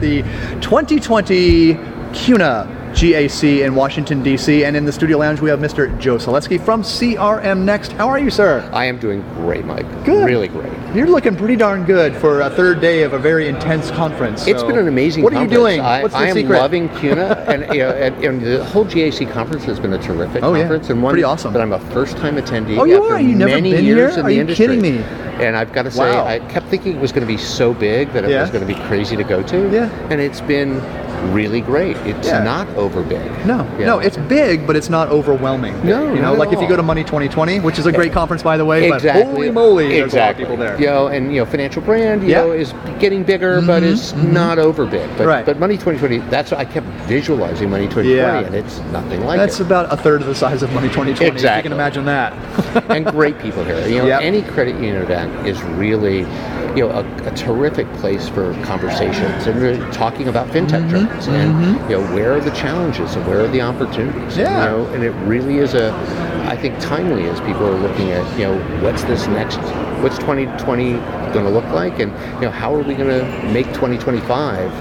at the 2020 CUNA GAC in Washington, D.C. And in the studio lounge, we have Mr. Joe Selesky from CRM Next. How are you, sir? I am doing great, Mike. Good. Really great. You're looking pretty darn good for a third day of a very intense conference. It's been an amazing conference. What are you doing? What's the secret? I am loving CUNA, and the whole GAC conference has been a terrific conference. Yeah. And one pretty awesome. But I'm a first-time attendee. Oh, you after are? You've never many been years here? in Are the you industry. kidding me? And I've got to say, Wow. I kept thinking it was going to be so big that it was going to be crazy to go to. Yeah. And it's been really great. It's not over big. No, it's big, but it's not overwhelming. No, you know, like if you go to Money 2020, which is a great conference, by the way. Exactly. But holy moly, there's a lot of people there. And financial brand, is getting bigger, but it's not over big. But Money 2020, that's I kept visualizing Money 2020, and it's nothing like That's about a third of the size of Money 2020. Exactly. If you can imagine that. And great people here. Any credit union event is really, a terrific place for conversations and really talking about fintech trends and where are the challenges and where are the opportunities. And it really is I think timely as people are looking at what's 2020 going to look like, and how are we going to make 2025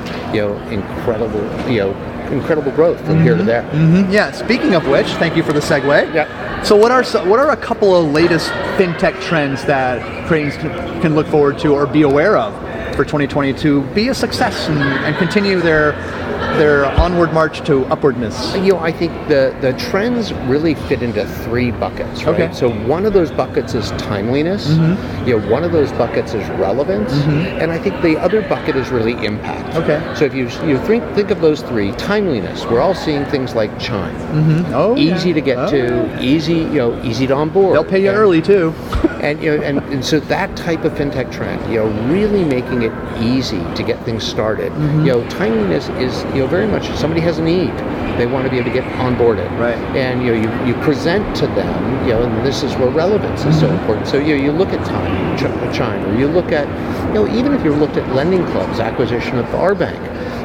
incredible growth from here to there. Yeah. Speaking of which, thank you for the segue. Yeah. So what are a couple of latest fintech trends that credit unions can look forward to or be aware of for 2020 to be a success and continue their onward march to upwardness? I think the trends really fit into three buckets, right? Okay. So one of those buckets is timeliness. One of those buckets is relevance, and I think the other bucket is really impact. Okay. So if you think of those three, timeliness, we're all seeing things like Chime. Easy to get to, easy to onboard. They'll pay you early too. And so that type of fintech trend, really making it easy to get things started. Timeliness is very much somebody has a need. They want to be able to get onboarded. Right. And you present to them, and this is where relevance is so important. So you look at Chime, or you look at, even if you looked at Lending Club's acquisition of our bank.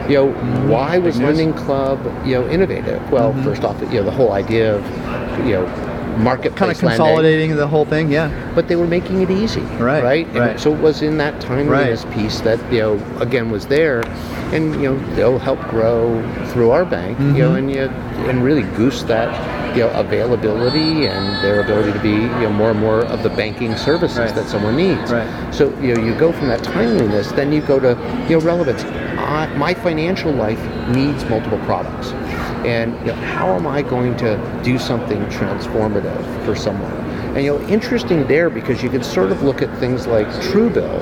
Why was Lending Club innovative? Well, first off, the whole idea of marketplace kind of consolidating lending. The whole thing, But they were making it easy, right? And so it was in that timeliness piece that again was there, and they'll help grow through our bank, and really goose that availability and their ability to be more and more of the banking services that someone needs. Right. So you go from that timeliness, then you go to relevance. My financial life needs multiple products. And how am I going to do something transformative for someone? And interesting there, because you can sort of look at things like Truebill,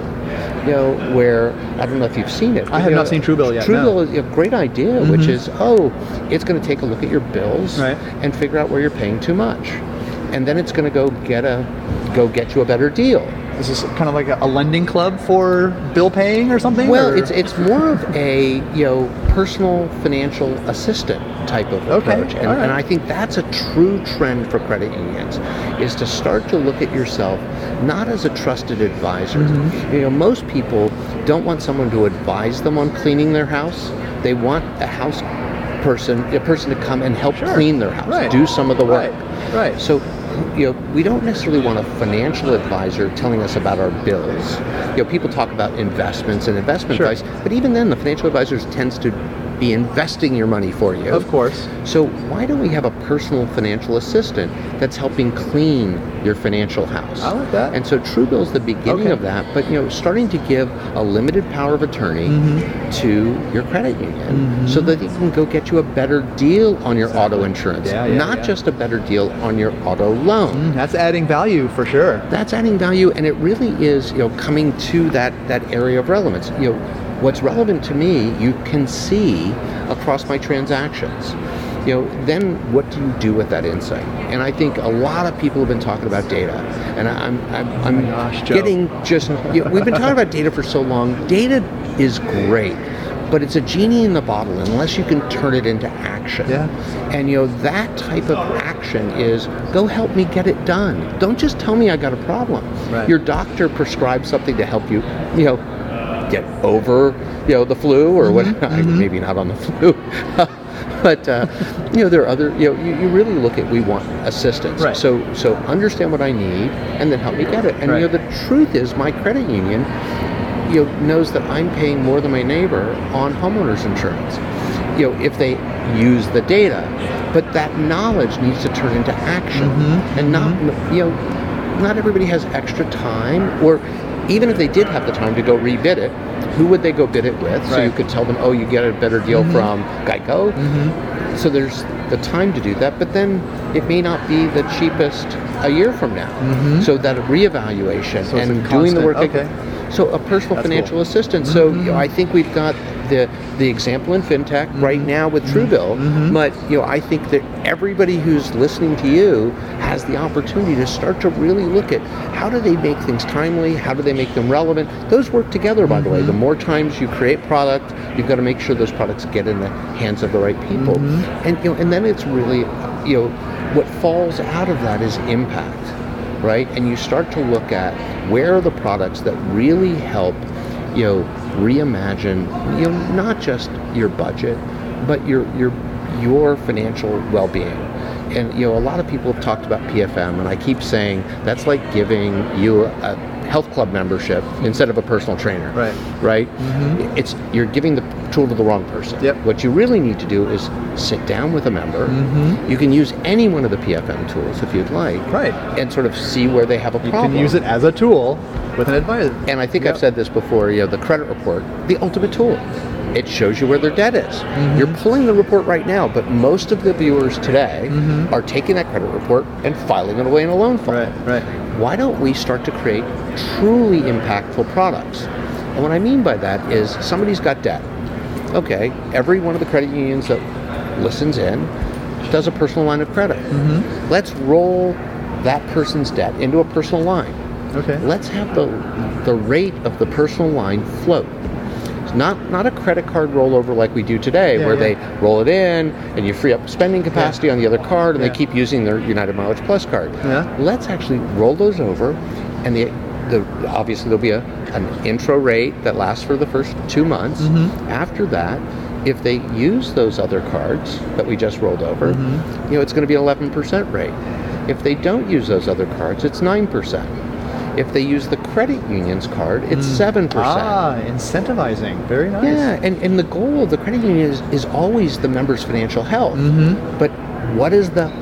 where I don't know if you've seen it. I have not seen Truebill yet. Truebill is a great idea, which is it's going to take a look at your bills and figure out where you're paying too much, and then it's going to go get you a better deal. Is this kind of like a lending club for bill paying or something? Well, it's more of a personal financial assistant type of approach, and I think that's a true trend for credit unions, is to start to look at yourself not as a trusted advisor. Most people don't want someone to advise them on cleaning their house. They want a person to come and help clean their house, do some of the work. Right. So we don't necessarily want a financial advisor telling us about our bills. People talk about investments and investment advice, but even then, the financial advisor tends to be investing your money for you. Of course. So why don't we have a personal financial assistant that's helping clean your financial house? I like that. And so Truebill is the beginning of that, but starting to give a limited power of attorney to your credit union so that it can go get you a better deal on your auto insurance, not just a better deal on your auto loan. That's adding value for sure. That's adding value, and it really is coming to that area of relevance. What's relevant to me, you can see across my transactions. Then what do you do with that insight? And I think a lot of people have been talking about data, and I'm getting just. We've been talking about data for so long. Data is great, but it's a genie in the bottle unless you can turn it into action. And that type of action is go help me get it done. Don't just tell me I got a problem. Your doctor prescribes something to help you, get over the flu or what. Maybe not on the flu. But there are other. You really look at. We want assistance. So understand what I need, and then help me get it. And the truth is, my credit union knows that I'm paying more than my neighbor on homeowners insurance. If they use the data, but that knowledge needs to turn into action, and not everybody has extra time, or even if they did have the time to go rebid it, who would they go bid it with? So you could tell them, oh, you get a better deal from Geico. So there's the time to do that, but then it may not be the cheapest a year from now. So that reevaluation and doing the work. So a personal financial assistant. So I think we've got the example in fintech right now with Truebill, but I think that everybody who's listening to you has the opportunity to start to really look at how do they make things timely, how do they make them relevant. Those work together, by the way. The more times you create product, you've got to make sure those products get in the hands of the right people, and then it's really what falls out of that is impact, right? And you start to look at where are the products that really help reimagine not just your budget, but your financial well-being. And a lot of people have talked about PFM, and I keep saying that's like giving you a health club membership instead of a personal trainer. Right? It's you're giving the tool to the wrong person. What you really need to do is sit down with a member. You can use any one of the PFM tools if you'd like, and sort of see where they have a problem. You can use it as a tool with an advisor. And I think I've said this before, the credit report, the ultimate tool. It shows you where their debt is. You're pulling the report right now, but most of the viewers today are taking that credit report and filing it away in a loan file. Why don't we start to create truly impactful products? And what I mean by that is somebody's got debt. Okay, every one of the credit unions that listens in does a personal line of credit. Let's roll that person's debt into a personal line. Let's have the rate of the personal line float. Not a credit card rollover like we do today, where they roll it in and you free up spending capacity on the other card, and they keep using their United Mileage Plus card. Let's actually roll those over, and obviously there'll be an intro rate that lasts for the first 2 months. After that, if they use those other cards that we just rolled over, it's going to be an 11% rate. If they don't use those other cards, it's 9%. If they use the credit union's card, it's 7%. Incentivizing. Very nice. Yeah, and the goal of the credit union is always the member's financial health. But what is the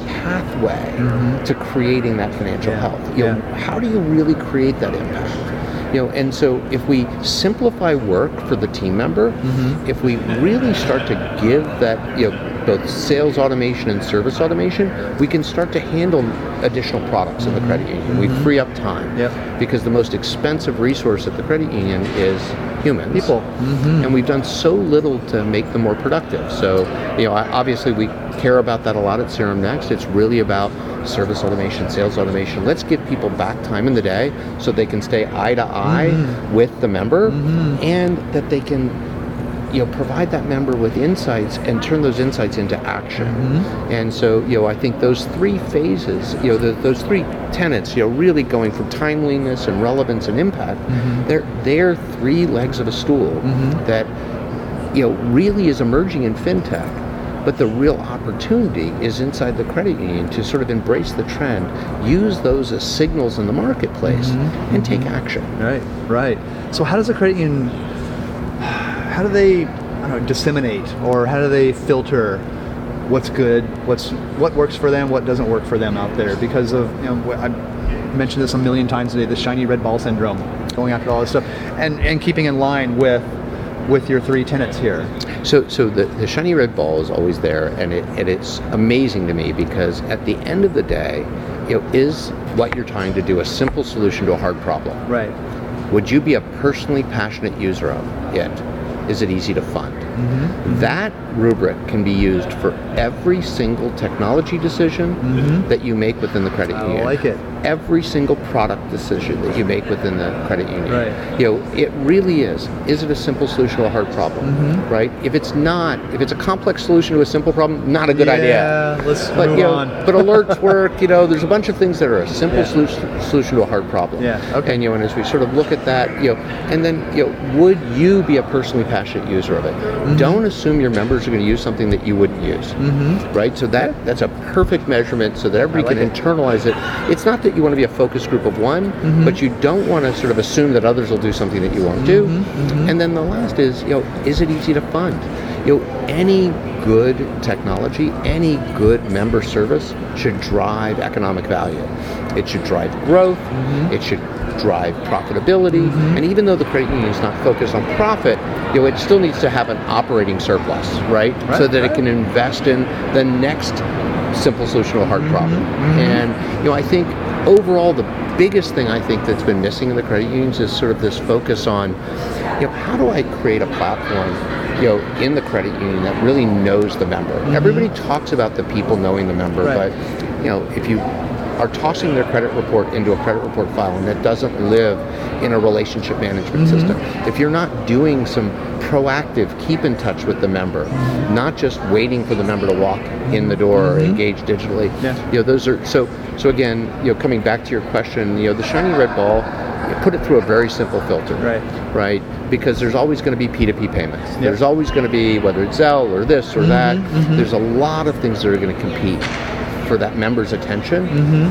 pathway to creating that financial health? How do you really create that impact? And so if we simplify work for the team member, if we really start to give that, both sales automation and service automation, we can start to handle additional products in the credit union. We free up time because the most expensive resource at the credit union is humans. People. And we've done so little to make them more productive. So, obviously we care about that a lot at Serum Next. It's really about service automation, sales automation. Let's give people back time in the day so they can stay eye to eye with the member, and that they can provide that member with insights and turn those insights into action. And so, I think those three phases, those three tenets, really going from timeliness and relevance and impact, they're three legs of a stool that, really is emerging in fintech. But the real opportunity is inside the credit union to sort of embrace the trend, use those as signals in the marketplace, and take action. Right. So how does a credit union, how do they disseminate, or how do they filter what's good, what works for them, what doesn't work for them out there? Because of, I mentioned this a million times today, the shiny red ball syndrome, going after all this stuff, and keeping in line with your three tenets here. So the shiny red ball is always there, and it's amazing to me, because at the end of the day, is what you're trying to do a simple solution to a hard problem? Right. Would you be a personally passionate user of it? Is it easy to fund? That rubric can be used for every single technology decision that you make within the credit union. I like it. Every single product decision that you make within the credit union. It really is. Is it a simple solution to a hard problem? Right? If it's not, if it's a complex solution to a simple problem, not a good idea. Let's move on. But alerts work. There's a bunch of things that are a simple solution to a hard problem. Okay. And and as we sort of look at that, and then would you be a personally passionate user of it? Don't assume your members members are going to use something that you wouldn't use, right? So that's a perfect measurement so that everybody can internalize it. It's not that you want to be a focus group of one, but you don't want to sort of assume that others will do something that you won't do. And then the last is, is it easy to fund? Any good technology, any good member service should drive economic value. It should drive growth. It should drive profitability. And even though the credit union is not focused on profit, it still needs to have an operating surplus, right? So that it can invest in the next simple solution to a hard problem. And I think overall the biggest thing I think that's been missing in the credit unions is sort of this focus on, how do I create a platform in the credit union that really knows the member. Everybody talks about the people knowing the member, but if you are tossing their credit report into a credit report file and that doesn't live in a relationship management system, if you're not doing some proactive keep in touch with the member, not just waiting for the member to walk in the door or engage digitally, those are so again, coming back to your question, the shiny red ball, put it through a very simple filter, right? Because there's always going to be P2P payments. There's always going to be, whether it's Zelle or this or that, there's a lot of things that are going to compete for that member's attention,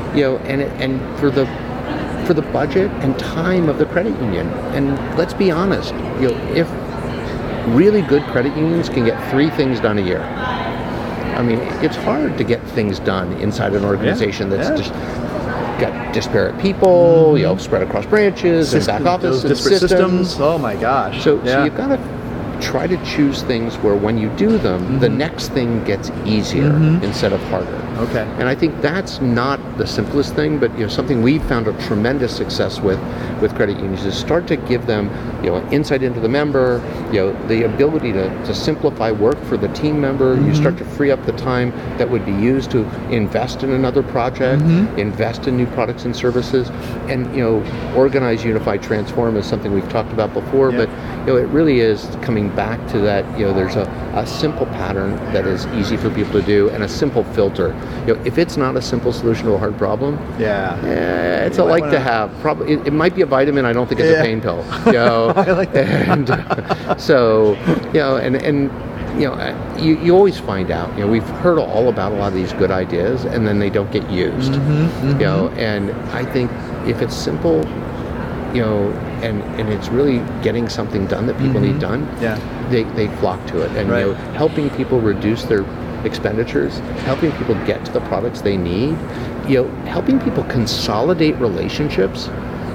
and for the budget and time of the credit union. And let's be honest, if really good credit unions can get 3 things done a year, I mean, it's hard to get things done inside an organization that's just got disparate people, spread across branches and back office and systems. Oh my gosh. So you've got to try to choose things where when you do them, the next thing gets easier instead of harder. Okay. And I think that's not the simplest thing, but something we've found a tremendous success with credit unions is start to give them insight into the member, the ability to simplify work for the team member. You start to free up the time that would be used to invest in another project, invest in new products and services, and organize, unify, transform is something we've talked about before, but it really is coming back to that, there's a simple pattern that is easy for people to do and a simple filter. If it's not a simple solution to a hard problem, it's a like to have. Probably it might be a vitamin. I don't think it's a pain pill. I like that. And so you always find out. We've heard all about a lot of these good ideas, and then they don't get used. And I think if it's simple, and it's really getting something done that people need done, they flock to it. And helping people reduce their expenditures, helping people get to the products they need, helping people consolidate relationships.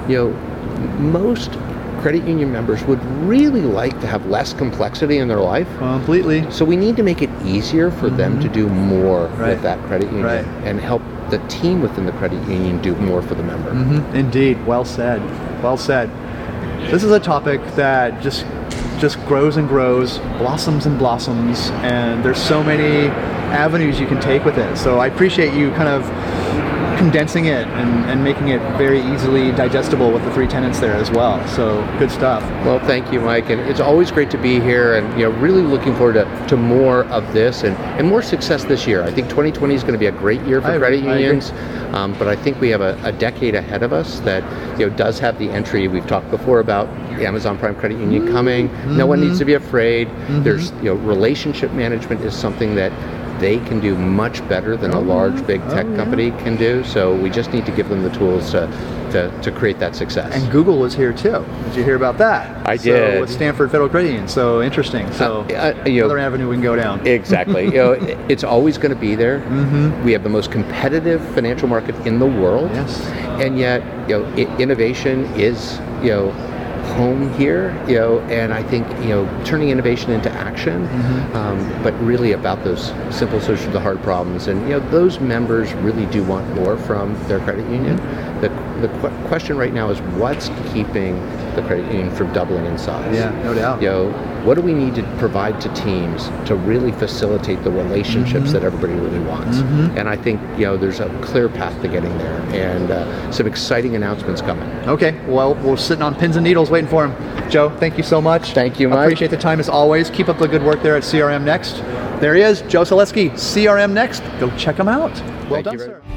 Most credit union members would really like to have less complexity in their life. Completely. So we need to make it easier for them to do more with that credit union and help the team within the credit union do more for the member. Indeed. Well said. Well said. This is a topic that just grows and grows, blossoms and blossoms, and there's so many avenues you can take with it. So I appreciate you kind of condensing it and making it very easily digestible with the 3 tenets there as well. So good stuff. Well, thank you, Mike, and it's always great to be here, and really looking forward to more of this and more success this year. I think 2020 is going to be a great year for credit unions, but I think we have a decade ahead of us that does have the entry we've talked before about the Amazon Prime Credit Union coming. No one needs to be afraid. There's relationship management is something that they can do much better than a large big tech company can do. So we just need to give them the tools to create that success. And Google is here too. Did you hear about that? I did. With Stanford Federal Credit Union. So interesting. So another avenue we can go down. Exactly. It's always going to be there. We have the most competitive financial market in the world. Yes. And yet, innovation is home here, and I think turning innovation into action, but really about those simple solutions to hard problems. And those members really do want more from their credit union. The question right now is what's keeping the credit union from doubling in size? Yeah, no doubt. What do we need to provide to teams to really facilitate the relationships that everybody really wants? And I think there's a clear path to getting there, and some exciting announcements coming. Okay, well, we're sitting on pins and needles waiting for him. Joe, thank you so much. Thank you, Mike. Appreciate the time as always. Keep up the good work there at CRM Next. There he is, Joe Selesky, CRM Next. Go check him out. Well done, sir.